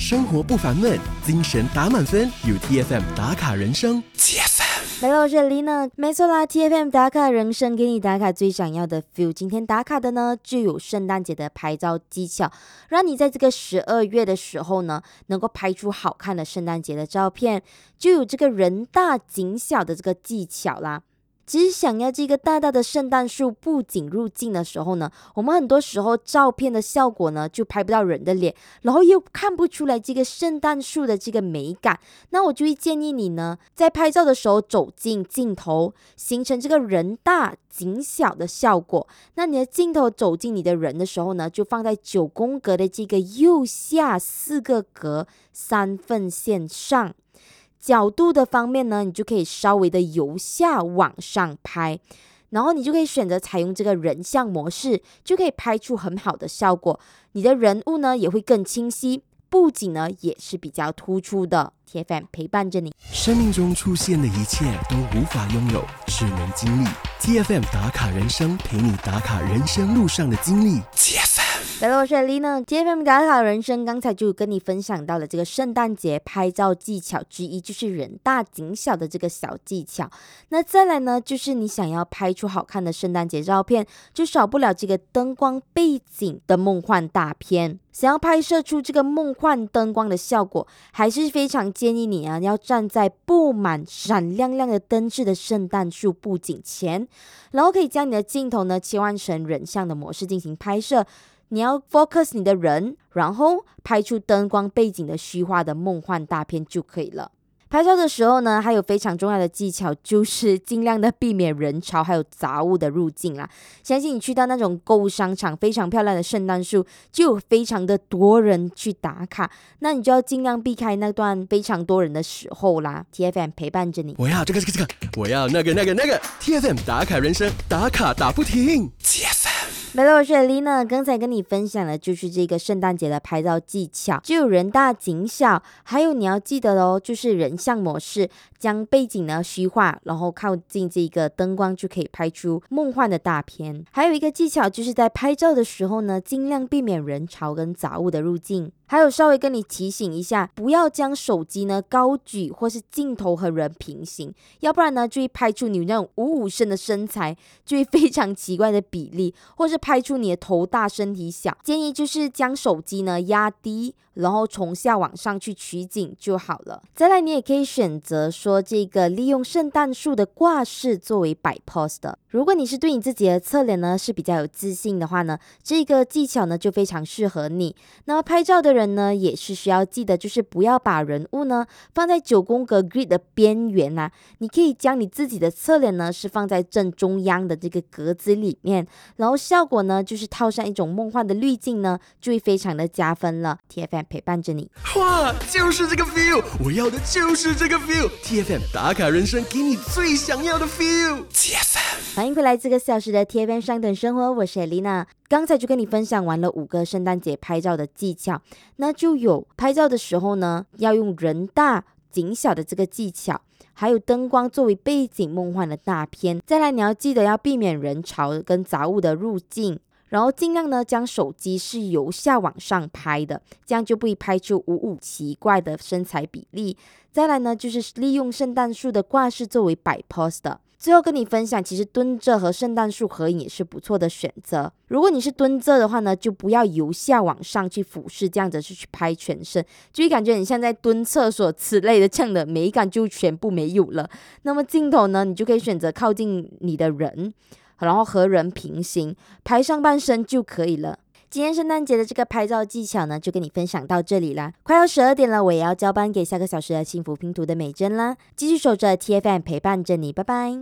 生活不烦闷，精神打满分，有 TFM 打卡人生。TFM 来了，我是 Lina， 没错啦 ，TFM 打卡人生，给你打卡最想要的 feel。今天打卡的呢，就有圣诞节的拍照技巧，让你在这个12月的时候呢，能够拍出好看的圣诞节的照片，就有这个人大景小的这个技巧啦。其实想要这个大大的圣诞树布景入镜的时候呢，我们很多时候照片的效果呢就拍不到人的脸，然后又看不出来这个圣诞树的这个美感。那我就会建议你呢，在拍照的时候走进镜头，形成这个人大景小的效果。那你的镜头走进你的人的时候呢，就放在9宫格的这个右下4个格3分线上。角度的方面呢，你就可以稍微的由下往上拍，然后你就可以选择采用这个人像模式，就可以拍出很好的效果。你的人物呢也会更清晰，布景呢也是比较突出的。TFM 陪伴着你， 生命中出现的一切都无法拥有，只能经历。TFM 打卡人生，陪你打卡人生路上的经历。TFM 来了，我是 Lina。 TFM 打卡人生，刚才就跟你分享到了这个圣诞节拍照技巧之一，就是人大景小的这个小技巧。那再来呢，就是你想要拍出好看的圣诞节照片，就少不了这个灯光背景的梦幻大片。想要拍摄出这个梦幻灯光的效果，还是非常建议你啊，要站在布满闪亮亮的灯饰的圣诞树布景前，然后可以将你的镜头呢切换成人像的模式进行拍摄。你要 focus 你的人，然后拍出灯光背景的虚化的梦幻大片就可以了。拍照的时候呢，还有非常重要的技巧，就是尽量的避免人潮还有杂物的入境啦。相信你去到那种购物商场，非常漂亮的圣诞树，就有非常的多人去打卡，那你就要尽量避开那段非常多人的时候啦。TFM 陪伴着你， 我要这个，我要那个。TFM 打卡人生，打卡打不停。TFM 来了，我是 Lina。 刚才跟你分享的就是这个圣诞节的拍照技巧，就有人大景小，还有你要记得咯，就是人像模式，将背景呢虚化，然后靠近这个灯光，就可以拍出梦幻的大片。还有一个技巧，就是在拍照的时候呢，尽量避免人潮跟杂物的入境。还有稍微跟你提醒一下，不要将手机呢高举，或是镜头和人平行，要不然呢就会拍出你那种55身的身材，就会非常奇怪的比例，或是拍出你的头大身体小。建议就是将手机呢压低，然后从下往上去取景就好了。再来，你也可以选择说这个利用圣诞树的挂饰作为摆 pose 的。如果你是对你自己的侧脸呢是比较有自信的话呢，这个技巧呢就非常适合你。那么拍照的人呢也是需要记得，就是不要把人物呢放在9宫格 grid 的边缘啊，你可以将你自己的侧脸呢是放在正中央的这个格子里面，然后效果呢就是套上一种梦幻的滤镜呢，就会非常的加分了。 TFM 陪伴着你， 哇，就是这个 feel， 我要的就是这个 feel。 TFM 打卡人生，给你最想要的 feel。 TFM 欢迎回来这个小时的 TFM 上等生活，我是 Lina。 刚才就跟你分享完了5个圣诞节拍照的技巧，那就有拍照的时候呢要用人大景小的这个技巧，还有灯光作为背景梦幻的大片。再来，你要记得要避免人潮跟杂物的入境，然后尽量呢将手机是由下往上拍的，这样就不会拍出55奇怪的身材比例。再来呢，就是利用圣诞树的挂饰作为摆 pose 的。最后跟你分享，其实蹲着和圣诞树合影也是不错的选择。如果你是蹲着的话呢，就不要由下往上去俯视，这样子去拍全身，就会感觉你像在蹲厕所之类的，这样的美感就全部没有了。那么镜头呢，你就可以选择靠近你的人，然后和人平行，拍上半身就可以了。今天圣诞节的这个拍照技巧呢，就跟你分享到这里啦。快要12点了，我也要交班给下个小时的幸福拼图的美珍啦。继续守着 TFM 陪伴着你，拜拜。